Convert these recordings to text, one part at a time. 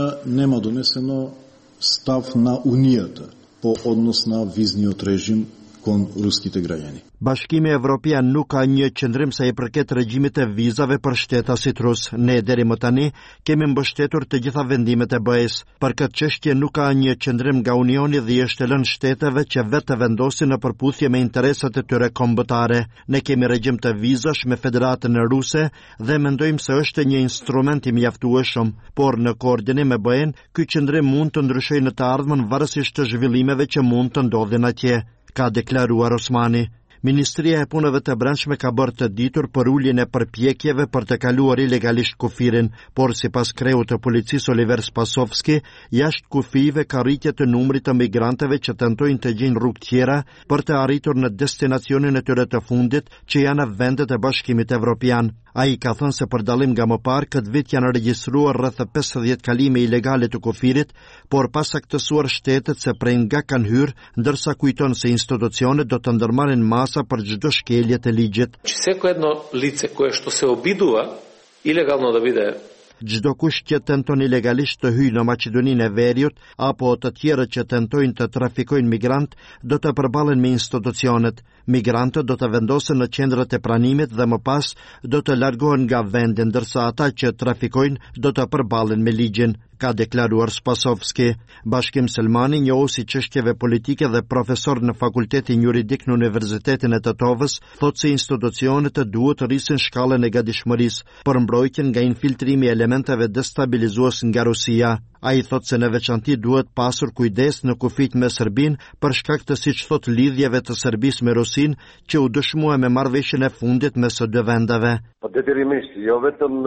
да нема донесено став на Унијата по однос на визниот режим кон руските граѓани. Bashkimi Evropian nuk ka një qëndrim sa i përket regjimit të vizave për shtetasit rus. Ne deri më tani kemi mbështetur të gjitha vendimet e BE-s. Për këtë çështje nuk ka një qëndrim nga Unioni dhe i është lënë shteteve që vetë të vendosin në përputhje me interesat e tyre kombëtare. Ne kemi regjim të vizash me Federatën Ruse dhe mendojmë se është një instrument i mjaftueshëm, por në koordinim me BE-n, ky qëndrim mund të ndryshojë në të ardhmen varësisht të zhvillimeve që mund të ndodhin atje, ka deklaruar Osmani. Ministria e Punëve të Brendshme ka bërë të ditur për uljen e përpjekjeve për të kaluar ilegalisht kufirin, por sipas kreut të policisë Oliver Spasovski, jashtë kufive ka rritje të numrit të migranteve që tentojnë të gjejnë rrugë tjera për të arritur në destinacionin e tyre të fundit, që janë në vendet e Bashkimit Evropian. Ai ka thënë se për dallim nga më parë, këtë vit janë regjistruar rreth 50 kalime ilegale të kufirit, por pas saktësuar shtetet se prej nga kanë hyrë, ndërsa kujton se institucionet do të ndërmarrin masa për çdo shkelje të ligjit. Секој едно лице кое што се обидува илегално да биде Çdo kush që tenton ilegalisht të hyjë në Maqedoninë e Veriut apo të tjerët që tentojnë të trafikojnë migrant do të përballen me institucionet. Migrantët do të vendosen në qendrat e pranimit dhe më pas do të largohen nga vendi, ndërsa ata që trafikojnë do të përballen me ligjin, ka deklaruar Spasovski. Bashkim Selmani, njohuesi çështjeve politike dhe profesor në Fakultetin Juridik në Universitetin e Tetovës, thotë se institucionet duhet të rrisin shkallën e gatishmërisë për mbrojtjen nga infiltrimi i elementeve destabilizues nga Rusia. Ai thotë se në veçanti duhet pasur kujdes në kufit me Serbinë për shkak të siç thotë lidhjeve të Serbisë me Rusinë që u dëshmua me marrëveshjen e fundit mes së dy vendeve. Detyrimisht, jo vetëm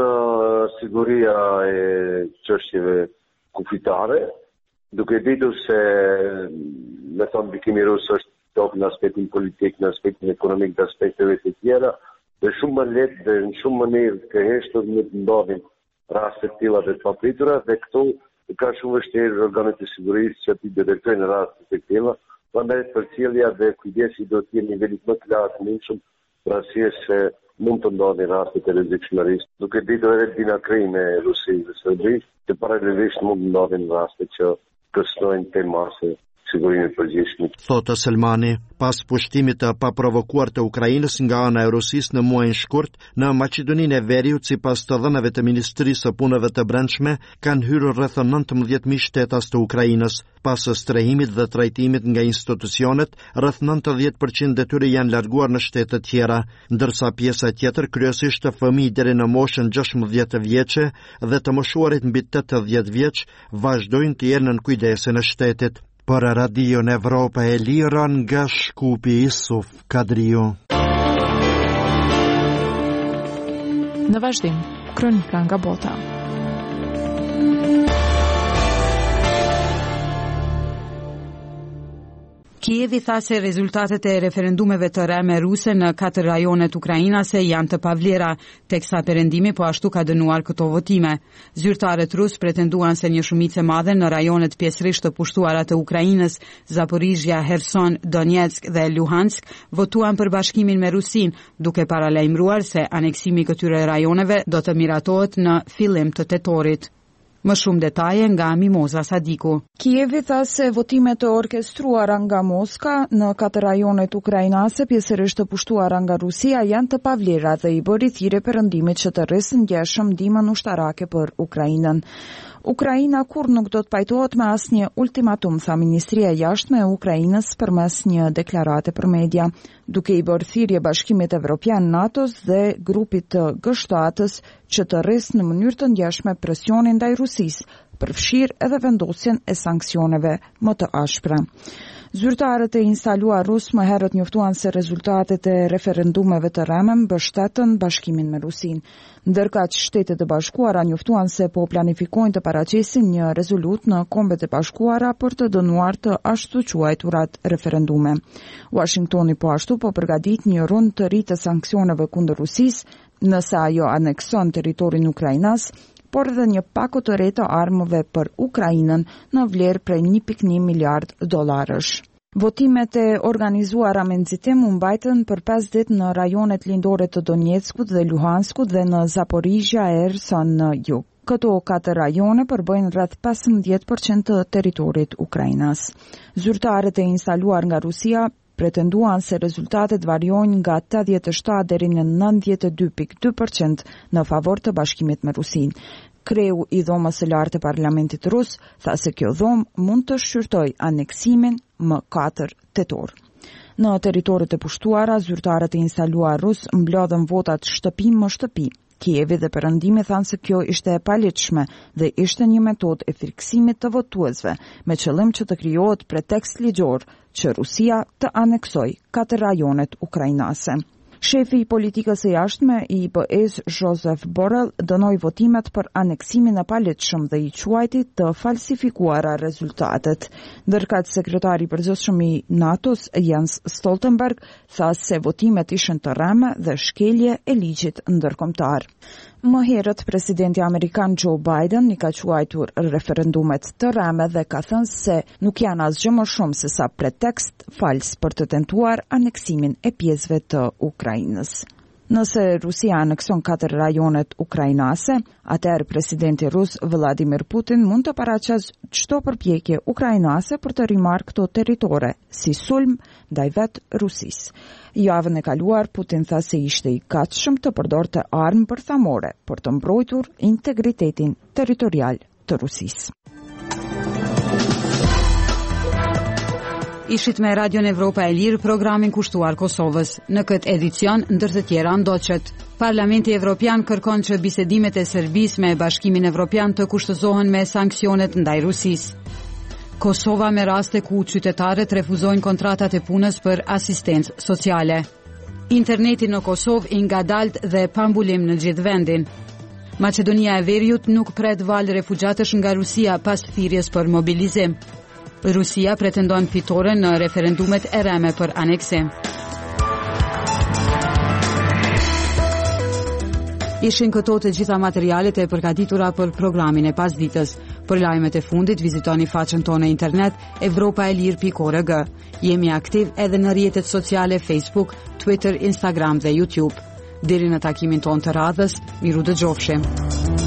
siguria e çështjeve kufitare, duke ditur se me thonë ndikimi rus është top në aspektin politik, në aspektin ekonomik dhe aspekteve të tjera, dhe shumë më lehtë dhe në shumë mënyrë të heshtur në të ndodhin raste të tilla dhe të papritura, dhe këtu ka shumë vështirë organet e sigurisë që t'i detektojnë raste të tilla. Prandaj përcjellja dhe kujdesi do të jenë nivelit më të lartë mundshëm për arsye se mund të ndodhin raste të rrezikshmërisë. Duke ditur edhe dinakrim e Rusisë dhe Serbisë, që paralelisht mund të ndodhin raste që kërcënojnë temase sigurinë e përgjithshme. Thotë Selmani, pas pushtimit të paprovokuar të Ukrainës nga ana e Rusisë në muajin shkurt, në Maqedoninë e Veriut, sipas të dhënave të Ministrisë së Punëve të Brendshme, kanë hyrë rreth 19.000 shtetas të Ukrainës. Pas strehimit dhe trajtimit nga institucionet, rreth 90% e tyre janë larguar në shtete tjera, ndërsa pjesa tjetër, kryesisht të fëmijë deri në moshën 16 vjeçe dhe të moshuarit mbi 80 vjeç, vazhdojnë të jenë në kujdesin e shtetit. Për Radio në Evropa e Lira nga Shkupi Isuf Kadriu. Në vazhdim, kronika nga bota. Kijevi tha se rezultatet e referendumeve të reme ruse në 4 rajonet ukrainase janë të pavlera, teksa perëndimi po ashtu ka dënuar këto votime. Zyrtarët rus pretenduan se një shumicë e madhe në rajonet pjesërisht të pushtuara të Ukrainës, Zaporizhia, Kherson, Donetsk dhe Luhansk, votuan për bashkimin me Rusinë, duke paralajmëruar se aneksimi i këtyre rajoneve do të miratohet në fillim të tetorit. Më shumë detaje nga Mimoza Sadiku. Kijevi tha se votimet të orkestruara nga Moska në 4 rajonet ukrainase pjesërisht të pushtuara nga Rusia janë të pavlera dhe i bëri thirrje perëndimit që të rrisë ngjeshëm ndihmën ushtarake për Ukrainën. Ukraina kur nuk do të pajtohet me asnjë ultimatum, tha Ministria e Jashtme e Ukrainës përmes një deklarate për media, duke i bërë thirrje Bashkimit Evropian, NATO-s dhe grupit të G7-s që të rrisë në mënyrë të ngjashme presionin ndaj Rusisë, përfshirë edhe vendosjen e sanksioneve më të ashpra. Zyrtarët e instaluar rus më herët njoftuan se rezultatet e referendumeve të rremëm mbështetën bashkimin me Rusinë, ndërkaq Shtetet e Bashkuara njoftuan se po planifikojnë të paraqesin një rezolut në Kombet e Bashkuara për të dënuar të ashtu quajturat referendume. Washingtoni po ashtu po përgatit një rund të ri të sanksioneve kundër Rusisë nëse ajo anekson territorin ukrainas, por edhe një pako të re të armëve për Ukrainën në vlerë prej 1.1 miliard dollarësh. Votimet e organizuara me nxitim u mbajtën për 5 ditë në rajonet lindore të Donetskut dhe Luhanskut dhe në Zaporizhia e Kherson në jug. Këto 4 rajone përbëjnë rreth 15% të territorit Ukrainas. Zyrtarët e instaluar nga Rusia pretenduan se rezultatet variojnë nga 87 deri në 92.2% në favor të bashkimit me Rusinë. Kreu i dhomës së lartë e parlamentit rus tha se kjo dhomë mund të shqyrtoj aneksimin më 4 tetor. Në territoret e pushtuara, zyrtarët e instaluar rus mblodhen votat shtëpi më shtëpi. Kievi dhe Perëndimi thanë se kjo ishte e paligjshme dhe ishte një metodë e friksimit të votuesve, me qëllim që të krijohet pretekst ligjor që Rusia të aneksoj 4 rajonet ukrainase. Shefi i politikës së jashtme i IBE-s Joseph Borrell dënoi votimet për aneksimin e paligjshëm dhe i quajti të falsifikuara rezultatet. Ndërkëtë sekretari i përgjithshëm i NATO-s Jens Stoltenberg tha se votimet ishin të rreme dhe shkelje e ligjit ndërkombëtar. Më herët, presidenti amerikan Joe Biden i ka quajtur referendumet të rreme dhe ka thënë se nuk janë asgjë më shumë se sa pretekst fals për të tentuar aneksimin e pjesëve të Ukrainës. Nëse Rusia anekson 4 rajonet ukrainase, atëherë presidenti rus Vladimir Putin mund të paraqasë çdo përpjekje ukrainase për të rimarrë këto territore si sulm ndaj vetë Rusisë. Javën e kaluar, Putin tha se ishte i gatshëm të përdorte armë bërthamore për të mbrojtur integritetin territorial të Rusisë. Ishit me Radion Evropa e Lirë programin kushtuar Kosovës. Në këtë edicion, ndër të tjera ndoqet. Parlamenti Evropian kërkon që bisedimet e Serbisë me Bashkimin Evropian të kushtëzohen me sanksionet ndaj Rusisë. Kosova me raste ku qytetarët refuzojnë kontratat e punës për asistencë sociale. Interneti në Kosovë i ngadalt dhe pa mbulim në gjithë vendin. Maqedonia e Veriut nuk pret val refugjatësh nga Rusia pas thirrjes për mobilizim. Rusia pretendon fitore në referendumet e rreme për aneksim. Ishin këto të gjitha materialet e përgatitura për programin e pasditës. Për lajmet e fundit vizitoni faqen tonë në internet evropaelir.org. Jemi aktiv edhe në rrjetet sociale Facebook, Twitter, Instagram dhe YouTube. Deri në takimin tonë të radhës, miru dëgjofshim.